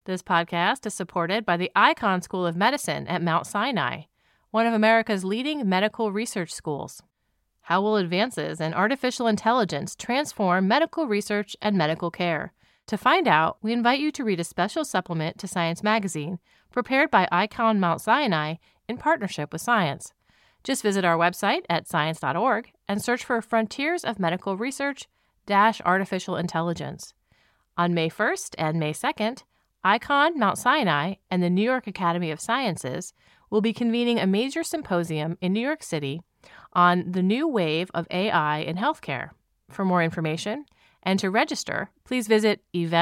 This podcast is supported by the Icahn School of Medicine at Mount Sinai, one of America's leading medical research schools. How will advances in artificial intelligence transform medical research and medical care? To find out, we invite you to read a special supplement to Science Magazine prepared by Icahn Mount Sinai in partnership with Science. Just visit our website at science.org and search for Frontiers of Medical Research - Artificial Intelligence. On May 1st and May 2nd, Icahn Mount Sinai and the New York Academy of Sciences will be convening a major symposium in New York City on the new wave of AI in healthcare. For more information and to register, please visit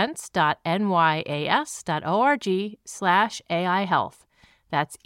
events.nyas.org/AI Health. That's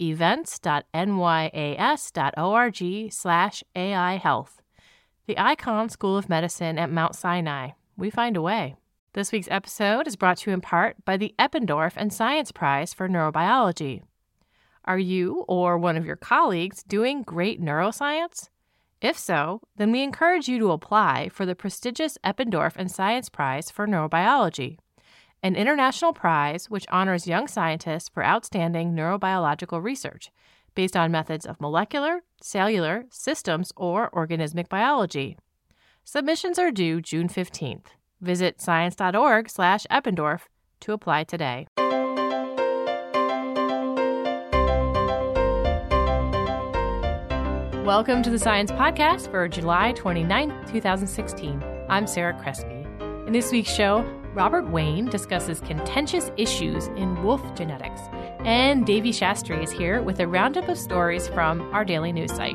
events.nyas.org/AI Health. The Icahn School of Medicine at Mount Sinai. We find a way. This week's episode is brought to you in part by the Eppendorf and Science Prize for Neurobiology. Are you or one of your colleagues doing great neuroscience? If so, then we encourage you to apply for the prestigious Eppendorf and Science Prize for Neurobiology, an international prize which honors young scientists for outstanding neurobiological research based on methods of molecular, cellular, systems, or organismic biology. Submissions are due June 15th. Visit science.org/Eppendorf to apply today. Welcome to the Science Podcast for July 29th, 2016. I'm Sarah Crespi. In this week's show, Robert Wayne discusses contentious issues in wolf genetics, and Devi Shastri is here with a roundup of stories from our daily news site.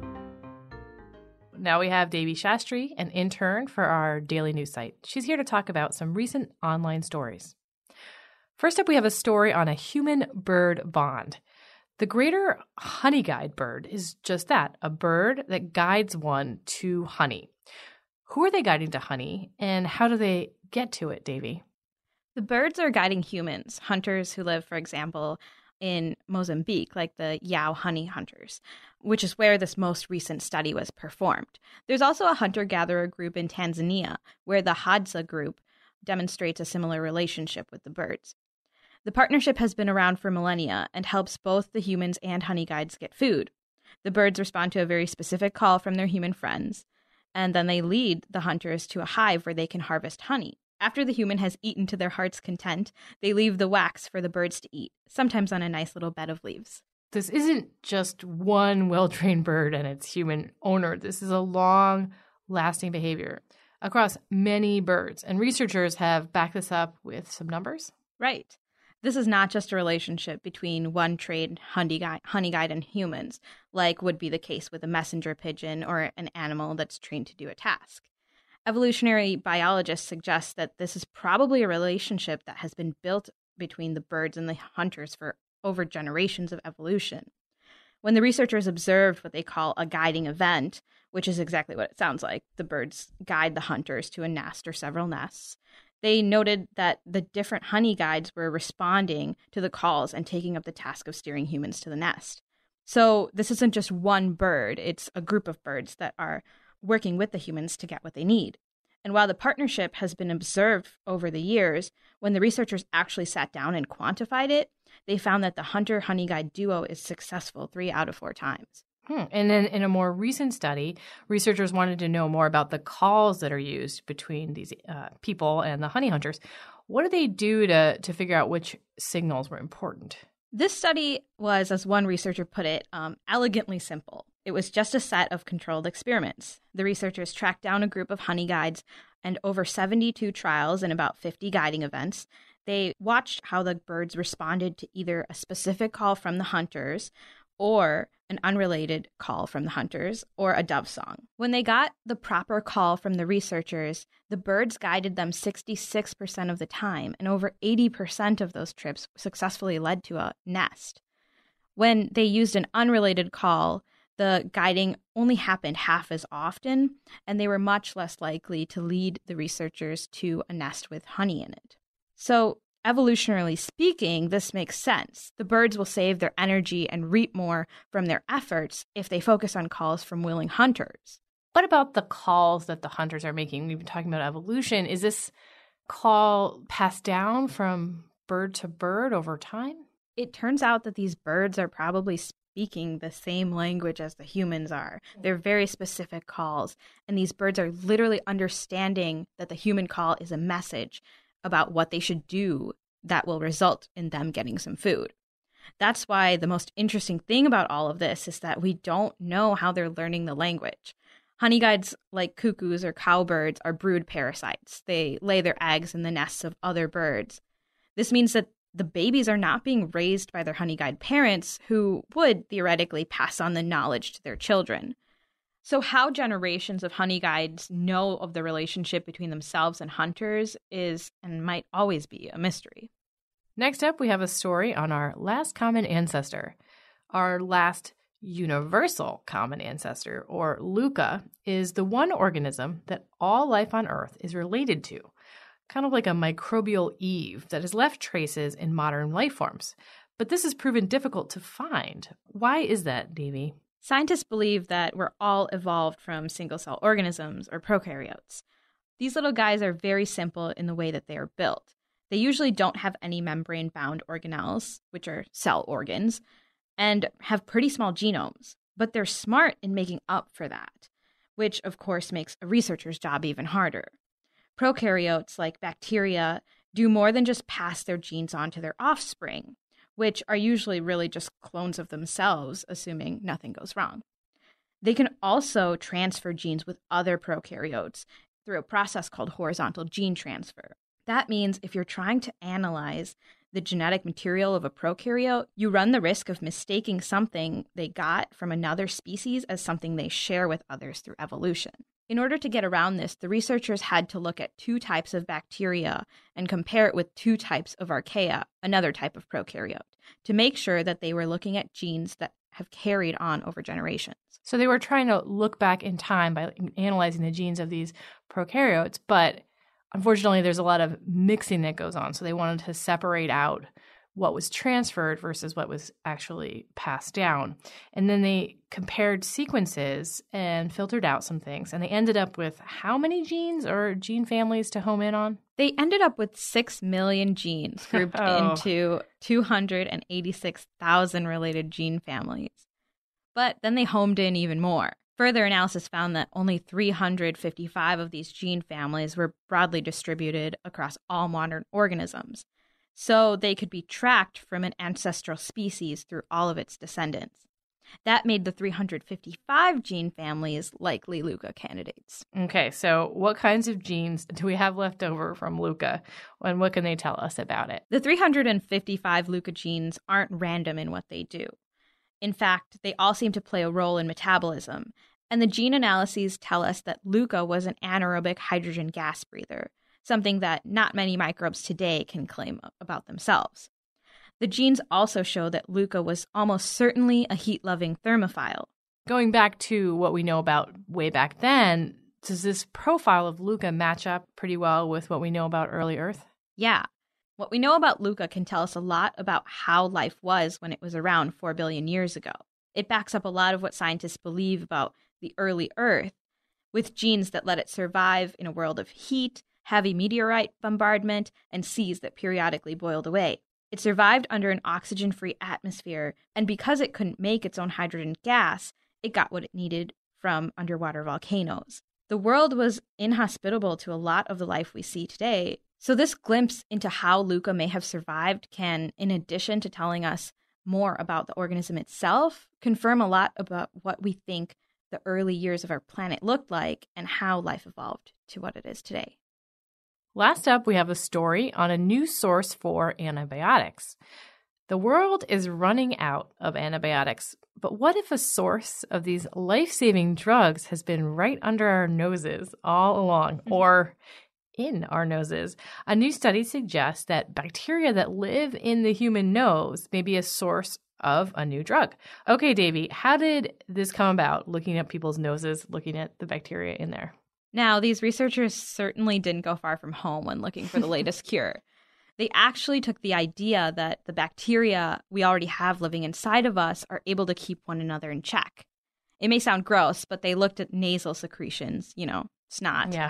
Now we have Devi Shastri, an intern for our daily news site. She's here to talk about some recent online stories. First up, we have a story on a human-bird bond. The greater honey guide bird is just that, a bird that guides one to honey. Who are they guiding to honey, and how do they get to it, Devi? The birds are guiding humans, hunters who live, for example, in Mozambique, like the Yao honey hunters, which is where this most recent study was performed. There's also a hunter-gatherer group in Tanzania, where the Hadza group demonstrates a similar relationship with the birds. The partnership has been around for millennia and helps both the humans and honey guides get food. The birds respond to a very specific call from their human friends, and then they lead the hunters to a hive where they can harvest honey. After the human has eaten to their heart's content, they leave the wax for the birds to eat, sometimes on a nice little bed of leaves. This isn't just one well-trained bird and its human owner. This is a long-lasting behavior across many birds, and researchers have backed this up with some numbers. Right. This is not just a relationship between one trained honey guide and humans, like would be the case with a messenger pigeon or an animal that's trained to do a task. Evolutionary biologists suggest that this is probably a relationship that has been built between the birds and the hunters for over generations of evolution. When the researchers observed what they call a guiding event, which is exactly what it sounds like, the birds guide the hunters to a nest or several nests, they noted that the different honey guides were responding to the calls and taking up the task of steering humans to the nest. So this isn't just one bird, it's a group of birds that are working with the humans to get what they need. And while the partnership has been observed over the years, when the researchers actually sat down and quantified it, they found that the hunter-honey guide duo is successful 3 out of 4 times. And then in a more recent study, researchers wanted to know more about the calls that are used between these people and the honey hunters. What did they do to figure out which signals were important? This study was, as one researcher put it, elegantly simple. It was just a set of controlled experiments. The researchers tracked down a group of honey guides and over 72 trials and about 50 guiding events. They watched how the birds responded to either a specific call from the hunters or an unrelated call from the hunters or a dove song. When they got the proper call from the researchers, the birds guided them 66% of the time, and over 80% of those trips successfully led to a nest. When they used an unrelated call, the guiding only happened half as often, and they were much less likely to lead the researchers to a nest with honey in it. So, evolutionarily speaking, this makes sense. The birds will save their energy and reap more from their efforts if they focus on calls from willing hunters. What about the calls that the hunters are making? We've been talking about evolution. Is this call passed down from bird to bird over time? It turns out that these birds are probably speaking the same language as the humans are. They're very specific calls, and these birds are literally understanding that the human call is a message about what they should do that will result in them getting some food. That's why the most interesting thing about all of this is that we don't know how they're learning the language. Honey guides, like cuckoos or cowbirds, are brood parasites. They lay their eggs in the nests of other birds. This means that the babies are not being raised by their honey guide parents, who would theoretically pass on the knowledge to their children. So how generations of honey guides know of the relationship between themselves and hunters is and might always be a mystery. Next up, we have a story on our last common ancestor. Our last universal common ancestor, or LUCA, is the one organism that all life on Earth is related to, kind of like a microbial Eve that has left traces in modern life forms. But this has proven difficult to find. Why is that, Davy? Scientists believe that we're all evolved from single-cell organisms, or prokaryotes. These little guys are very simple in the way that they are built. They usually don't have any membrane-bound organelles, which are cell organs, and have pretty small genomes. But they're smart in making up for that, which, of course, makes a researcher's job even harder. Prokaryotes, like bacteria, do more than just pass their genes on to their offspring, which are usually really just clones of themselves, assuming nothing goes wrong. They can also transfer genes with other prokaryotes through a process called horizontal gene transfer. That means if you're trying to analyze the genetic material of a prokaryote, you run the risk of mistaking something they got from another species as something they share with others through evolution. In order to get around this, the researchers had to look at 2 types of bacteria and compare it with 2 types of archaea, another type of prokaryote, to make sure that they were looking at genes that have carried on over generations. So they were trying to look back in time by analyzing the genes of these prokaryotes, but unfortunately, there's a lot of mixing that goes on. So they wanted to separate out what was transferred versus what was actually passed down. And then they compared sequences and filtered out some things. And they ended up with how many genes or gene families to home in on? They ended up with 6 million genes grouped into 286,000 related gene families. But then they homed in even more. Further analysis found that only 355 of these gene families were broadly distributed across all modern organisms, so they could be tracked from an ancestral species through all of its descendants. That made the 355 gene families likely LUCA candidates. Okay, so what kinds of genes do we have left over from LUCA, and what can they tell us about it? The 355 LUCA genes aren't random in what they do. In fact, they all seem to play a role in metabolism, and the gene analyses tell us that LUCA was an anaerobic hydrogen gas breather, something that not many microbes today can claim about themselves. The genes also show that LUCA was almost certainly a heat-loving thermophile. Going back to what we know about way back then, does this profile of LUCA match up pretty well with what we know about early Earth? Yeah. What we know about LUCA can tell us a lot about how life was when it was around 4 billion years ago. It backs up a lot of what scientists believe about the early Earth, with genes that let it survive in a world of heat, heavy meteorite bombardment, and seas that periodically boiled away. It survived under an oxygen-free atmosphere, and because it couldn't make its own hydrogen gas, it got what it needed from underwater volcanoes. The world was inhospitable to a lot of the life we see today, so this glimpse into how LUCA may have survived can, in addition to telling us more about the organism itself, confirm a lot about what we think the early years of our planet looked like and how life evolved to what it is today. Last up, we have a story on a new source for antibiotics. The world is running out of antibiotics, but what if a source of these life-saving drugs has been right under our noses all along, or in our noses? A new study suggests that bacteria that live in the human nose may be a source of a new drug. Okay, Davy, how did this come about, looking at people's noses, looking at the bacteria in there? Now, these researchers certainly didn't go far from home when looking for the latest cure. They actually took the idea that the bacteria we already have living inside of us are able to keep one another in check. It may sound gross, but they looked at nasal secretions, snot. Yeah.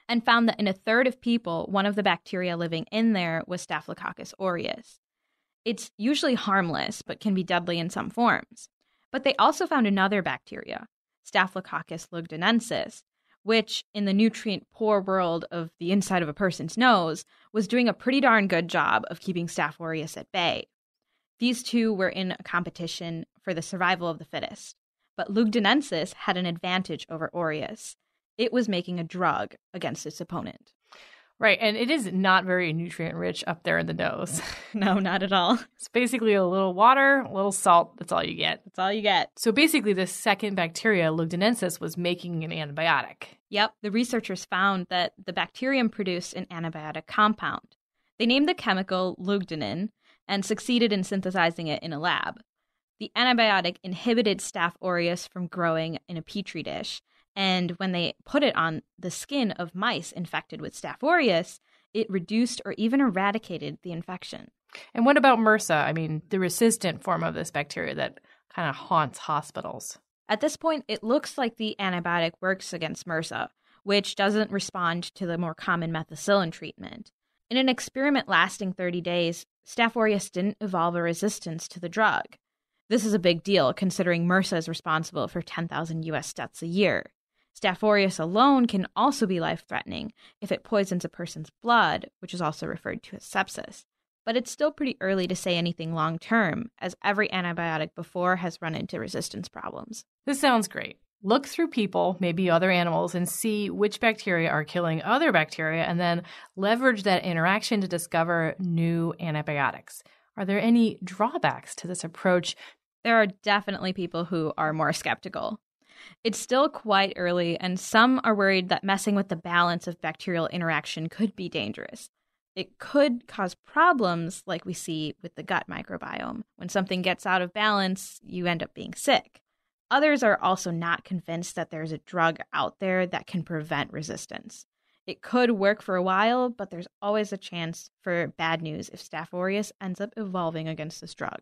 and found that in a third of people, one of the bacteria living in there was Staphylococcus aureus. It's usually harmless, but can be deadly in some forms. But they also found another bacteria, Staphylococcus lugdunensis, which, in the nutrient-poor world of the inside of a person's nose, was doing a pretty darn good job of keeping Staph aureus at bay. These two were in a competition for the survival of the fittest. But lugdunensis had an advantage over aureus. It was making a drug against its opponent. Right, and it is not very nutrient-rich up there in the nose. No, not at all. It's basically a little water, a little salt. That's all you get. That's all you get. So basically, the second bacteria, lugdunensis, was making an antibiotic. Yep, the researchers found that the bacterium produced an antibiotic compound. They named the chemical lugdunin and succeeded in synthesizing it in a lab. The antibiotic inhibited Staph aureus from growing in a petri dish, and when they put it on the skin of mice infected with Staph aureus, it reduced or even eradicated the infection. And what about MRSA? I mean, the resistant form of this bacteria that kind of haunts hospitals. At this point, it looks like the antibiotic works against MRSA, which doesn't respond to the more common methicillin treatment. In an experiment lasting 30 days, Staph aureus didn't evolve a resistance to the drug. This is a big deal, considering MRSA is responsible for 10,000 U.S. deaths a year. Staph aureus alone can also be life-threatening if it poisons a person's blood, which is also referred to as sepsis. But it's still pretty early to say anything long-term, as every antibiotic before has run into resistance problems. This sounds great. Look through people, maybe other animals, and see which bacteria are killing other bacteria, and then leverage that interaction to discover new antibiotics. Are there any drawbacks to this approach? There are definitely people who are more skeptical. It's still quite early, and some are worried that messing with the balance of bacterial interaction could be dangerous. It could cause problems like we see with the gut microbiome. When something gets out of balance, you end up being sick. Others are also not convinced that there's a drug out there that can prevent resistance. It could work for a while, but there's always a chance for bad news if Staph aureus ends up evolving against this drug.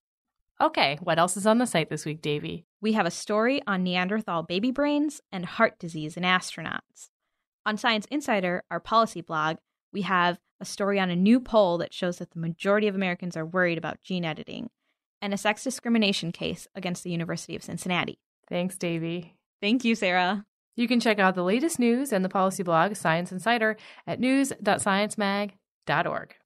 Okay, what else is on the site this week, Davey? We have a story on Neanderthal baby brains and heart disease in astronauts. On Science Insider, our policy blog, we have a story on a new poll that shows that the majority of Americans are worried about gene editing, and a sex discrimination case against the University of Cincinnati. Thanks, Davey. Thank you, Sarah. You can check out the latest news and the policy blog, Science Insider, at news.sciencemag.org.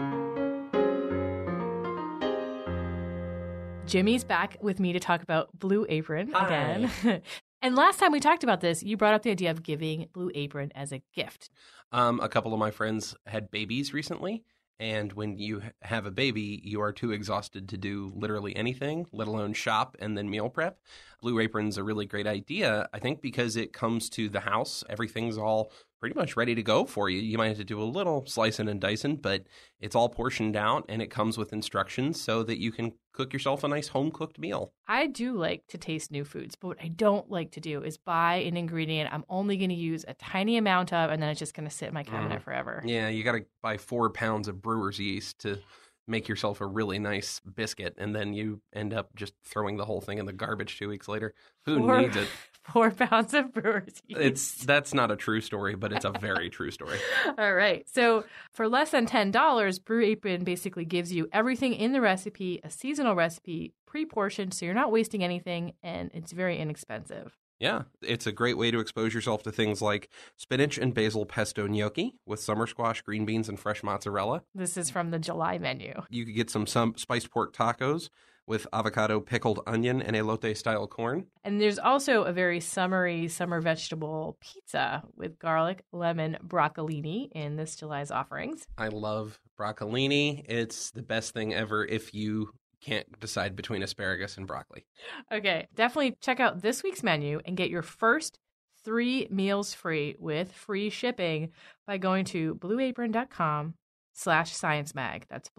Jimmy's back with me to talk about Blue Apron again. And last time we talked about this, you brought up the idea of giving Blue Apron as a gift. A couple of my friends had babies recently, and when you have a baby, you are too exhausted to do literally anything, let alone shop and then meal prep. Blue Apron's a really great idea, I think, because it comes to the house. Everything's all pretty much ready to go for you. You might have to do a little slicing and dicing, but it's all portioned out, and it comes with instructions so that you can cook yourself a nice home-cooked meal. I do like to taste new foods, but what I don't like to do is buy an ingredient I'm only going to use a tiny amount of, and then it's just going to sit in my cabinet forever. Yeah, you got to buy 4 pounds of brewer's yeast to make yourself a really nice biscuit, and then you end up just throwing the whole thing in the garbage 2 weeks later. Who needs it? 4 pounds of brewer's yeast. That's not a true story, but it's a very true story. All right. So for less than $10, Blue Apron basically gives you everything in the recipe, a seasonal recipe, pre-portioned, so you're not wasting anything, and it's very inexpensive. Yeah, it's a great way to expose yourself to things like spinach and basil pesto gnocchi with summer squash, green beans, and fresh mozzarella. This is from the July menu. You could get some spiced pork tacos with avocado, pickled onion, and elote-style corn. And there's also a very summery summer vegetable pizza with garlic, lemon, broccolini in this July's offerings. I love broccolini. It's the best thing ever if you can't decide between asparagus and broccoli. Okay, definitely check out this week's menu and get your first 3 meals free with free shipping by going to blueapron.com/sciencemag. That's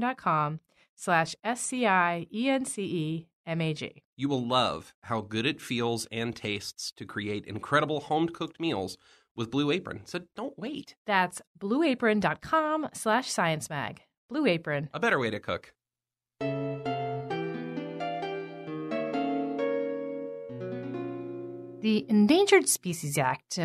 blueapron.com/SCIENCEMAG. You will love how good it feels and tastes to create incredible home-cooked meals with Blue Apron. So don't wait. That's blueapron.com/sciencemag. Blue Apron. A better way to cook. The Endangered Species Act,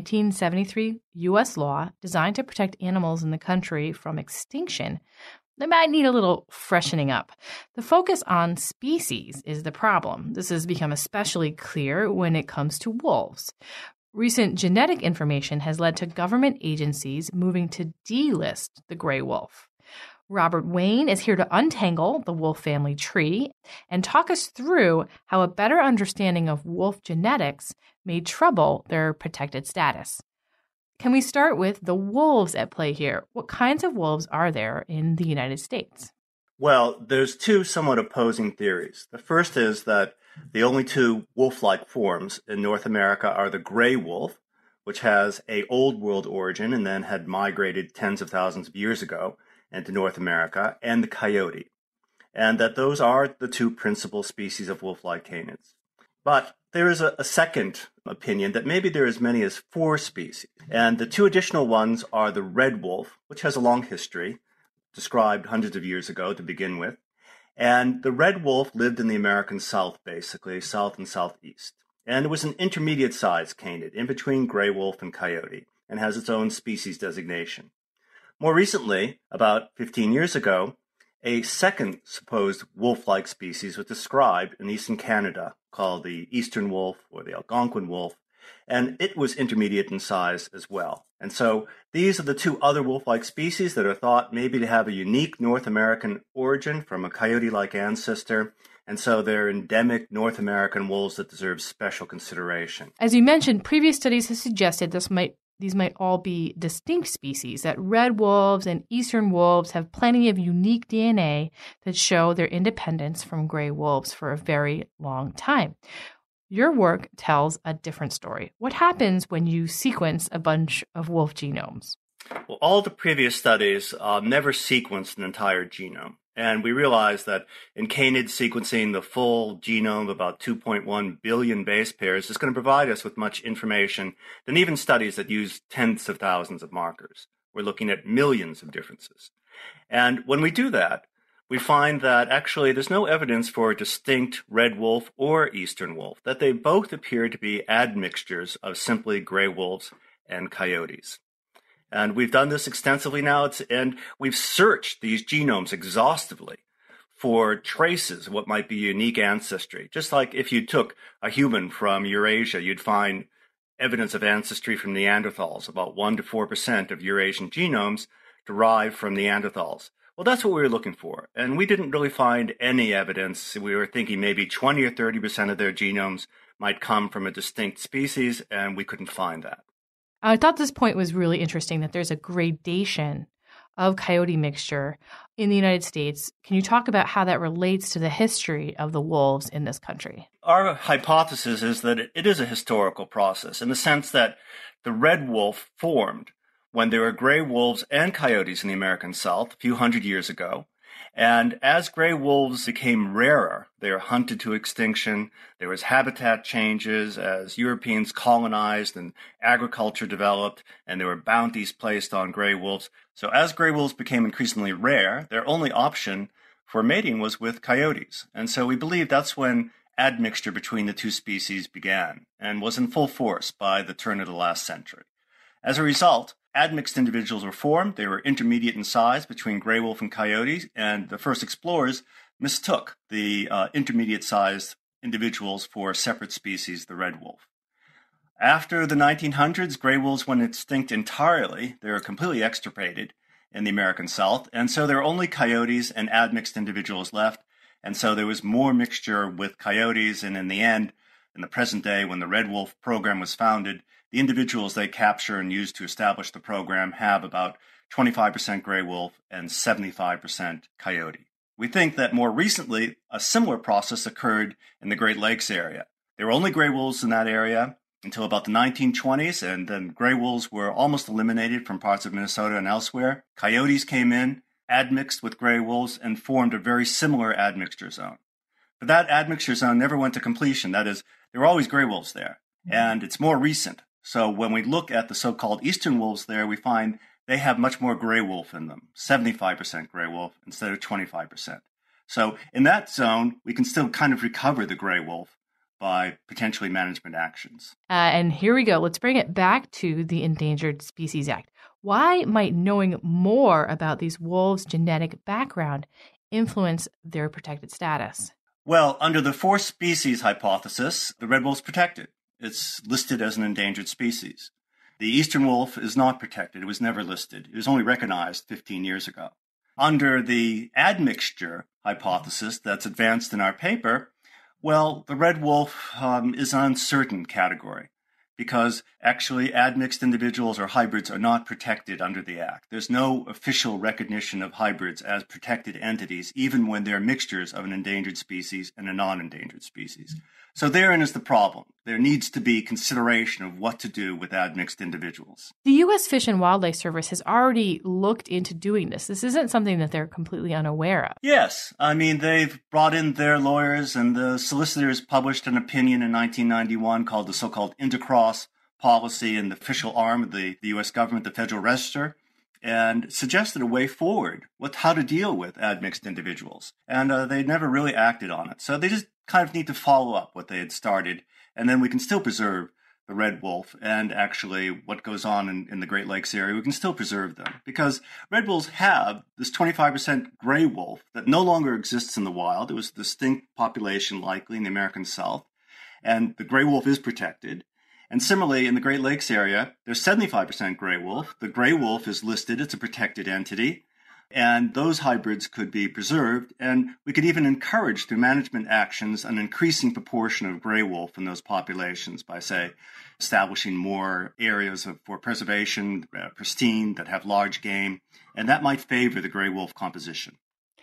1973 U.S. law designed to protect animals in the country from extinction, they might need a little freshening up. The focus on species is the problem. This has become especially clear when it comes to wolves. Recent genetic information has led to government agencies moving to delist the gray wolf. Robert Wayne is here to untangle the wolf family tree and talk us through how a better understanding of wolf genetics may trouble their protected status. Can we start with the wolves at play here? What kinds of wolves are there in the United States? Well, there's two somewhat opposing theories. The first is that the only two wolf-like forms in North America are the gray wolf, which has a old world origin and then had migrated tens of thousands of years ago into North America, and the coyote, and that those are the two principal species of wolf-like canids. But there is a second opinion that maybe there are as many as 4 species, and the 2 additional ones are the red wolf, which has a long history, described hundreds of years ago to begin with, and the red wolf lived in the American South, basically, south and southeast, and it was an intermediate-sized canid, in between gray wolf and coyote, and has its own species designation. More recently, about 15 years ago, a second supposed wolf-like species was described in eastern Canada called the eastern wolf or the Algonquin wolf, and it was intermediate in size as well. And so these are the 2 other wolf-like species that are thought maybe to have a unique North American origin from a coyote-like ancestor, and so they're endemic North American wolves that deserve special consideration. As you mentioned, previous studies have suggested these might all be distinct species, that red wolves and eastern wolves have plenty of unique DNA that show their independence from gray wolves for a very long time. Your work tells a different story. What happens when you sequence a bunch of wolf genomes? Well, all the previous studies never sequenced an entire genome. And we realized that in canid sequencing the full genome of about 2.1 billion base pairs is going to provide us with much information than even studies that use tens of thousands of markers. We're looking at millions of differences. And when we do that, we find that actually there's no evidence for a distinct red wolf or eastern wolf, that they both appear to be admixtures of simply gray wolves and coyotes. And we've done this extensively now, and we've searched these genomes exhaustively for traces of what might be unique ancestry. Just like if you took a human from Eurasia, you'd find evidence of ancestry from Neanderthals. About 1% to 4% of Eurasian genomes derive from Neanderthals. Well, that's what we were looking for. And we didn't really find any evidence. We were thinking maybe 20 or 30% of their genomes might come from a distinct species, and we couldn't find that. I thought this point was really interesting, that there's a gradation of coyote mixture in the United States. Can you talk about how that relates to the history of the wolves in this country? Our hypothesis is that it is a historical process in the sense that the red wolf formed when there were gray wolves and coyotes in the American South a few hundred years ago. And as gray wolves became rarer, they were hunted to extinction. There was habitat changes as Europeans colonized and agriculture developed, and there were bounties placed on gray wolves. So as gray wolves became increasingly rare, their only option for mating was with coyotes. And so we believe that's when admixture between the 2 species began and was in full force by the turn of the last century. As a result, admixed individuals were formed. They were intermediate in size between gray wolf and coyotes, and the first explorers mistook the intermediate-sized individuals for separate species, the red wolf. After the 1900s, gray wolves went extinct entirely. They were completely extirpated in the American South, and so there were only coyotes and admixed individuals left, and so there was more mixture with coyotes, and in the end, in the present day, when the Red Wolf program was founded, the individuals they capture and use to establish the program have about 25% gray wolf and 75% coyote. We think that more recently, a similar process occurred in the Great Lakes area. There were only gray wolves in that area until about the 1920s, and then gray wolves were almost eliminated from parts of Minnesota and elsewhere. Coyotes came in, admixed with gray wolves, and formed a very similar admixture zone. But that admixture zone never went to completion. That is, there were always gray wolves there, and it's more recent. So when we look at the so-called eastern wolves there, we find they have much more gray wolf in them, 75% gray wolf instead of 25%. So in that zone, we can still kind of recover the gray wolf, by potentially management actions. And here we go. Let's bring it back to the Endangered Species Act. Why might knowing more about these wolves' genetic background influence their protected status? Well, under the four species hypothesis, the red wolf's protected. It's listed as an endangered species. The eastern wolf is not protected. It was never listed. It was only recognized 15 years ago. Under the admixture hypothesis that's advanced in our paper, well, the red wolf is an uncertain category because actually admixed individuals or hybrids are not protected under the Act. There's no official recognition of hybrids as protected entities, even when they're mixtures of an endangered species and a non-endangered species. So therein is the problem. There needs to be consideration of what to do with admixed individuals. The U.S. Fish and Wildlife Service has already looked into doing this. This isn't something that they're completely unaware of. Yes. I mean, they've brought in their lawyers, and the solicitors published an opinion in 1991 called the so-called intercross policy in the official arm of the U.S. government, the Federal Register, and suggested a way forward with how to deal with admixed individuals. And they never really acted on it. So they just kind of need to follow up what they had started, and then we can still preserve the red wolf and actually what goes on in the Great Lakes area. We can still preserve them because red wolves have this 25% gray wolf that no longer exists in the wild. It was a distinct population likely in the American South, and the gray wolf is protected. And similarly, in the Great Lakes area, there's 75% gray wolf. The gray wolf is listed. It's a protected entity. And those hybrids could be preserved. And we could even encourage through management actions an increasing proportion of gray wolf in those populations by, say, establishing more areas for preservation, pristine, that have large game. And that might favor the gray wolf composition.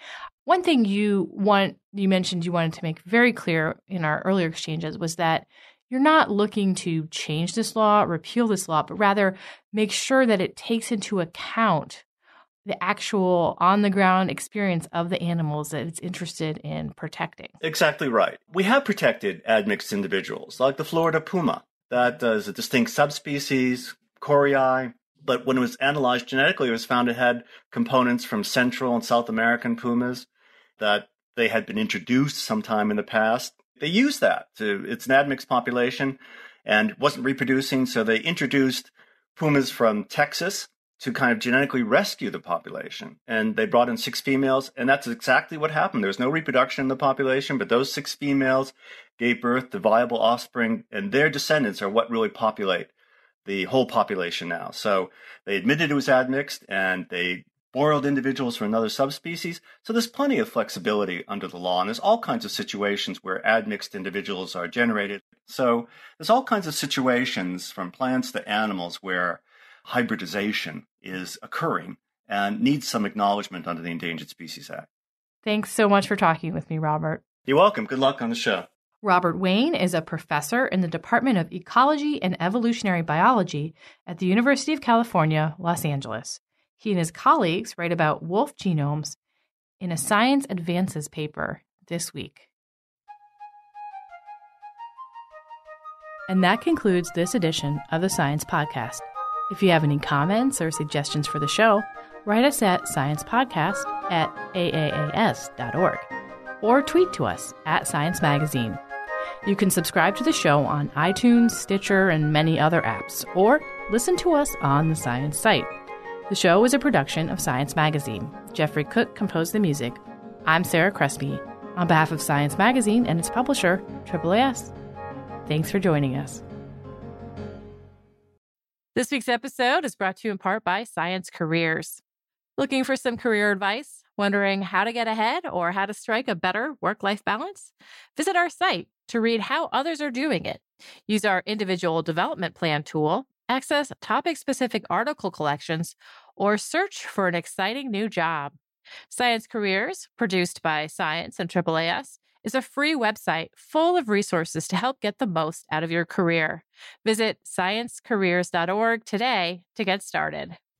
One thing you mentioned you wanted to make very clear in our earlier exchanges was that you're not looking to change this law, repeal this law, but rather make sure that it takes into account the actual on-the-ground experience of the animals that it's interested in protecting. Exactly right. We have protected admixed individuals, like the Florida puma. That is a distinct subspecies, coriae, but when it was analyzed genetically, it was found it had components from Central and South American pumas, that they had been introduced sometime in the past. They used that. It's an admixed population and wasn't reproducing, so they introduced pumas from Texas to kind of genetically rescue the population. And they brought in 6 females, and that's exactly what happened. There was no reproduction in the population, but those 6 females gave birth to viable offspring, and their descendants are what really populate the whole population now. So they admitted it was admixed, and they boiled individuals from another subspecies. So there's plenty of flexibility under the law, and there's all kinds of situations where admixed individuals are generated. So there's all kinds of situations from plants to animals where hybridization is occurring and needs some acknowledgement under the Endangered Species Act. Thanks so much for talking with me, Robert. You're welcome. Good luck on the show. Robert Wayne is a professor in the Department of Ecology and Evolutionary Biology at the University of California, Los Angeles. He and his colleagues write about wolf genomes in a Science Advances paper this week. And that concludes this edition of the Science Podcast. If you have any comments or suggestions for the show, write us at sciencepodcast@aaas.org or tweet to us at Science Magazine. You can subscribe to the show on iTunes, Stitcher, and many other apps, or listen to us on the Science site. The show is a production of Science Magazine. Jeffrey Cook composed the music. I'm Sarah Crespi, on behalf of Science Magazine and its publisher, AAAS. Thanks for joining us. This week's episode is brought to you in part by Science Careers. Looking for some career advice? Wondering how to get ahead or how to strike a better work-life balance? Visit our site to read how others are doing it. Use our individual development plan tool, access topic-specific article collections, or search for an exciting new job. Science Careers, produced by Science and AAAS, is a free website full of resources to help get the most out of your career. Visit sciencecareers.org today to get started.